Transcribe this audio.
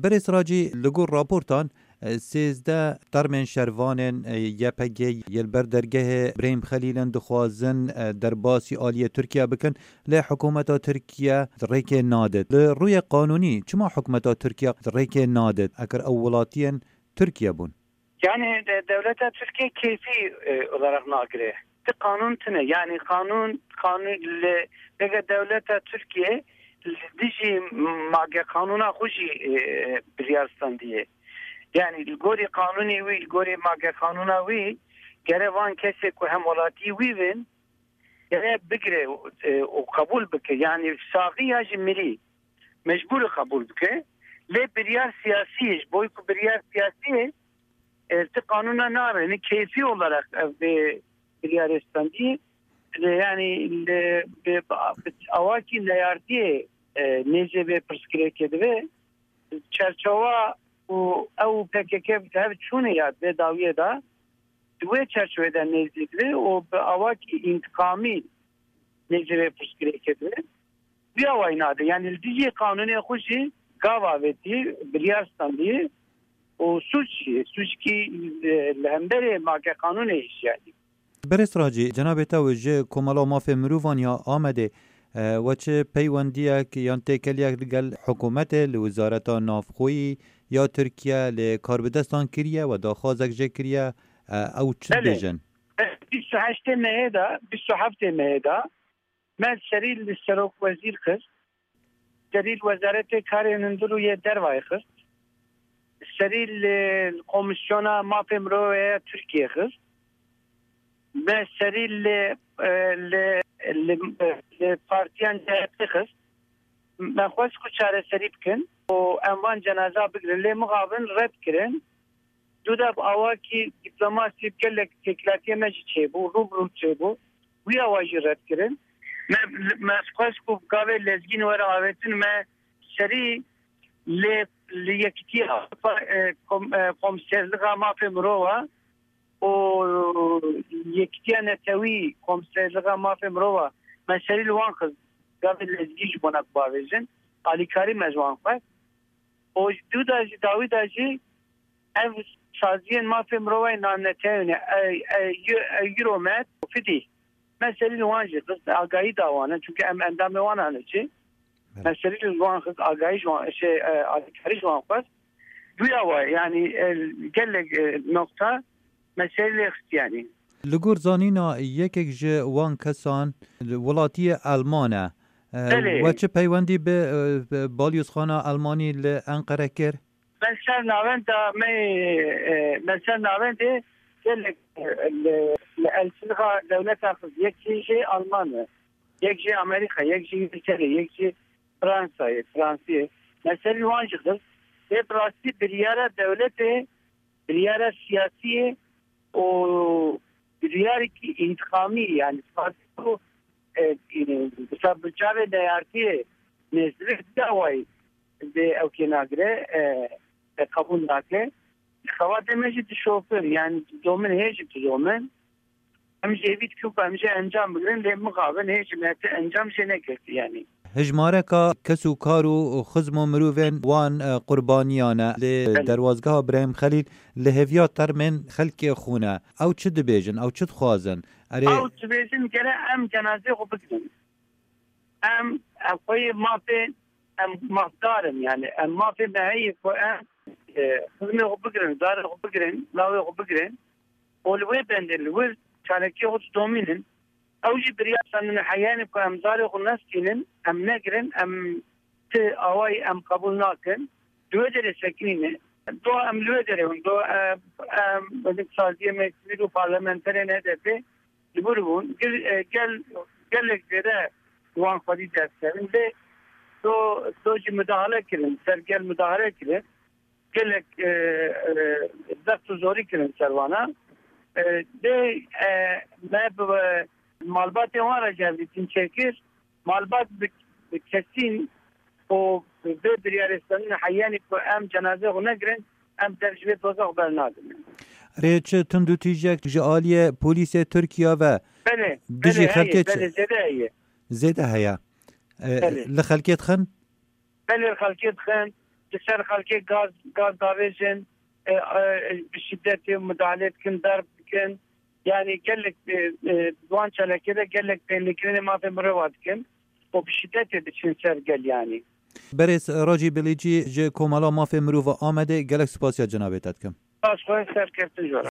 برس راجی لگور راپورتان سیزده ترمن شروانن یپگی یلبر درگه بریم خلیلن دخوازن در باسی آلی ترکیه بکن لی حکومت ترکیه ریک نادد روی قانونی چما حکومت ترکیه ریک نادد اگر اولاتین ترکیه بون yani devlete Türkiye keyfi olarak nagire. Kanun tine yani kanun le devlete Türkiye diji mage kanuna hoji biryastan diye. Yani gori kanuni vi gori mage kanuna vi gerevan kese ku hem olati vivin gere bigre o kabul bike yani sagiya jimri mecbur kabul bike le biryar siyasi boy ku biryar siyasi kanuna nare keyfi olarak biryar diye yani avaki layardiye nece ve preskreket ve çerçeva o ev PKK hep şunu ya ve daviye da bu çerçeveden nezdikleri o avaki intikami nece ve preskreket ve bir avaynadı yani diye kanuni hoşi gava veti biryar diye o suç ki lehembere maka kanuni iş yani. برس راجی جناب توجه کمالا مافی مروفان یا آمده و چه پیوندیه که یان تکلیه لگل حکومت لوزارت نافخوی یا ترکیه لکاربدستان کریه و داخوازک جه کریه او چه بیجن؟ 28 مهدا 27 مهدا من سریل لسروک وزیر خست سریل وزارت کارین دلو یه دروای خست سریل komisyona مافی مروه ترکیه خست مسری لپارتیان جهت من خواست که چاره سری بکن و اموان جنازه بگیرن لی مقابل رد کرن دو دب آوا که دیپلماسی بکن تکلاتی مجی چه بو روبرو چه بو وی آواجی رد کرن من خواست که بگاوه لزگین ورا آویتن من سری لیکتی کمسرلغا مافی مروه o yektiye netevi komiserliğe mafya mrova meselil wan kız gavel lezgiş bonak bavejin alikari mezwan fa o dudaji davidaji ev saziyen mafya mrova nanetevne euromet fidi meselil wan kız agayi davana çünkü endam wan anıcı meselil wan kız agayi alikari wan fa duyava yani gel nokta مسئله yani. لگور زانینا یک جه وان کسان ولاتی آلمانه و چه پیوندی به بالیوز خانه آلمانی لانقره کرد؟ مثلا ناوند السلغة دولت اخذ یک جه آلمانه یک جه امریکا یک جه انگلترا یک جه فرانسیه مثلا وان جه به براستی بریاره دولت بریاره سیاسیه o riyari ki intikami yani farklı sabıçave değerli nezle davayı de evkenagre kabul nakle havada mecid şoför yani domen hecip domen hem jevit ki hem enjam bilen de mukavel hecimete enjam ne kerti yani هجمارکا کسو کارو خزم و مروفن وان قربانیانه لدروازگاه ابراهیم خلیل لهویا ترمن خلق خونه او چه دبیجن او چه خوازن او چه بیجن گره ام جنازه خو بگیرن ام اقوی مافی ام مقدارم yani ام مافی بهایی خو ام خزمه خو بگیرن داره خو بگیرن لاوی خو بگیرن اولوی بندرلوی چالکی خود دومینن اوجي برياسن من حياني كم زاري خناستين ام نجرن ام ت اواي ام قبول ناكن دوجر سكينه دو ام لودر دو بدك سازيه مكتبو parlamenter ne dedi liburgun gel lek وان خدي دستن de دوجي müdahale kirin sergel müdahale kirin gelek dakt zori kirin servana de ne malbat var cevditin çekir malbat kesin o bir yeristanın hayani ko am cenaze ona giren am tercih toza bernadım. Reç tundu tijek jaliye polisiye Türkiye ve beni خلكت زده هيا لخلكت خن بله خلكت خن لسر خلقی گاز داویجن بشدت مداخلت کن درب کن يعني قال لك دوان شلا كده قال لك بين ما في مروات كن وبشدت بتشنسر قال يعني برس راجي بليجي جي كومالا ما في مروفا آمده قالك سپاسيا جنابتت كم باش خوين سر كرت جورا